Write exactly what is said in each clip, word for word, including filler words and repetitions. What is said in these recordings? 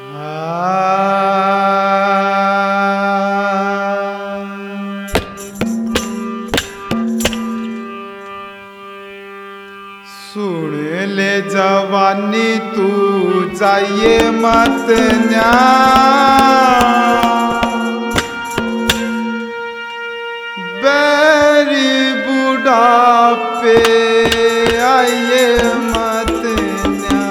सुन ले जवानी तू जाइए मत न्या, बैरी बुढ़ापे आइए मत न्या।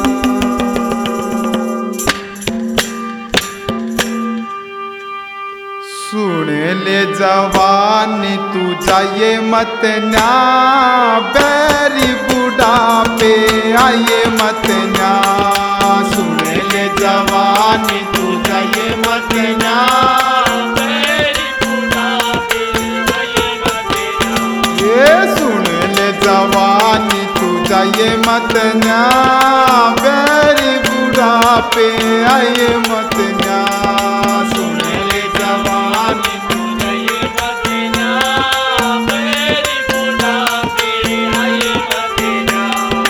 सुन ले जवानी तू जाइए मत न्या, बैरी बुढ़ापे आइए मत न्या। सुन ले जवानी तू जाइए मत न्या, बैरी बुढ़ापे आइए मत न्या। ये सुन ले जवानी तू जाइए मत न्या, बैरी बुढ़ापे आइए मत न्या। सुन ले जवानी तू जाइए मत न्या, बैरी बुढ़ापे आइए मत न्या।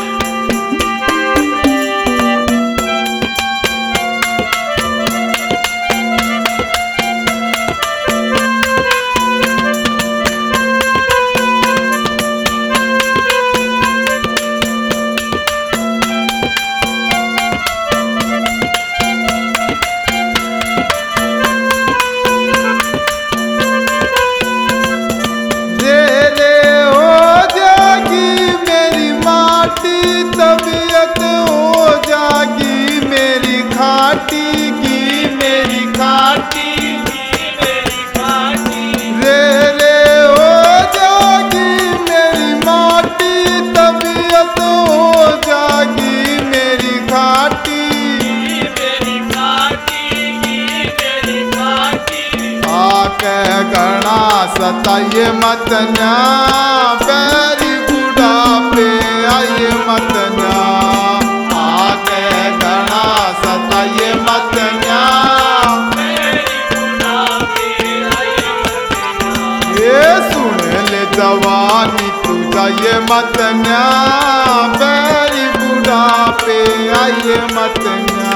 तबीयत हो जागी मेरी खाटी की, मेरी खाटी की, मेरी खाटी। रे रे हो जागी मेरी माटी, तबीयत हो जागी मेरी खाटी, मेरी खाटी की, मेरी खाटी। आके गणा सताइए मत न्या, बैरी बुढ़ापे आइए मत न्या। आके गणा सताइए मत न्या, बैरी बुढ़ापे आइए मत न्या। ये सुन ले जवानी तू जाइए मत न्या, बैरी बुढ़ापे आइए मत न्या।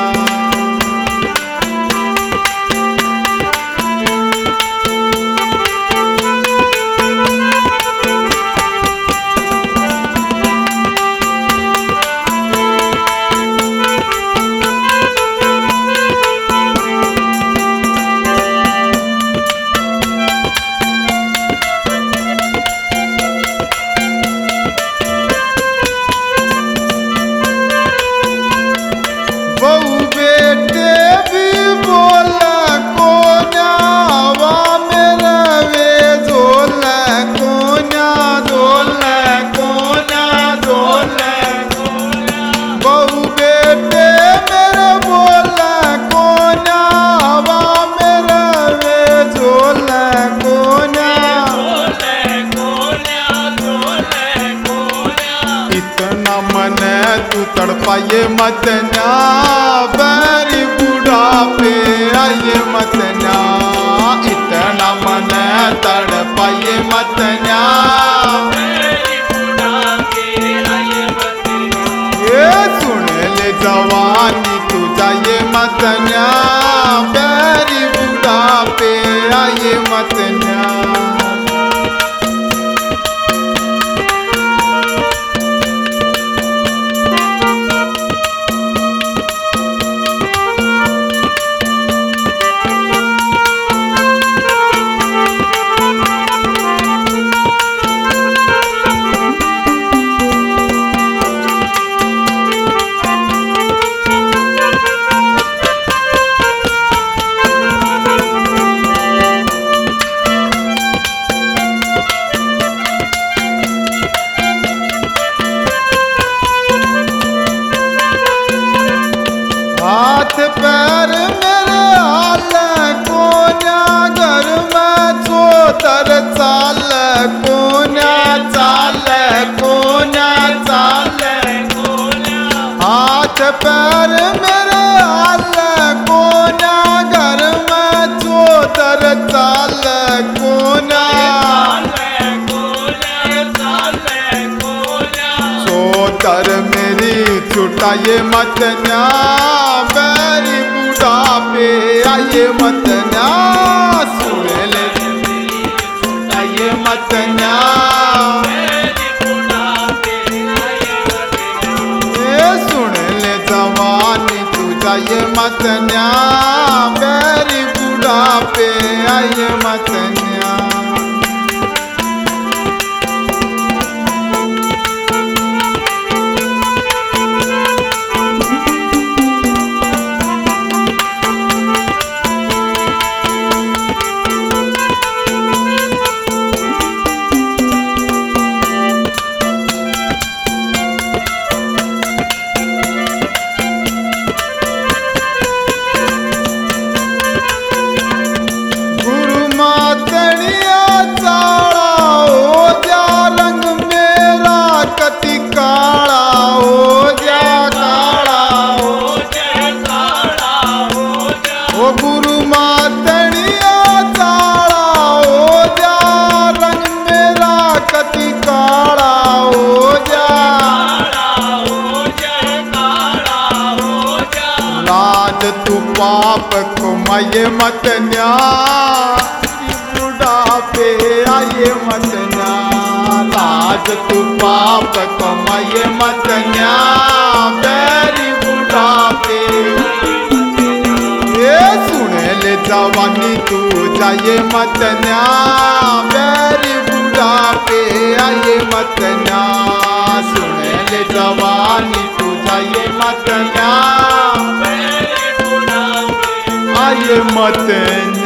बहु बेटे भी बोला कोन्या, हवा में रवे झोला कोन्या, झोला कोन्या, झोला कोन्या। बहु बेटे मेरे बोला कोन्या, हवा में रवे झोला कोन्या, झोला कोन्या, झोला कोन्या। इतना मन तू तड़पाइए मत न्या, बैरी बुढ़ापे आइए मत न्या। इतना मन तड़पाइए मत न्या, बैरी बुढ़ापे आइए मत न्या। ये सुन ले जवानी तू जाइए मत न्या, बैरी बुढ़ापे आइए मत न्या। हाथ पैर मेरे हाल कोन्या, घर में चौतर चाल कोन्या, चाल कोन्या, चाल कोन्या। हाथ पैर मेरे हाल कोन्या, घर में चौतर चाल कोन्या, चौतर मेरी छुटाइए मत न्या, बैरी जाए मत न्या, बैरी बुढ़ापे आए मत न्या। तू पाप कमाए मत न्या, बुढ़ापे आए मत न्या। लाज तू पाप कमाए मत न्या, बैरी बुढ़ापे। ये सुने ले जवानी तू जाए मत न्या, बैरी बुढ़ापे आए मत न्या। सुने ले जवानी तू जाए मत न्या, आए मत न्या।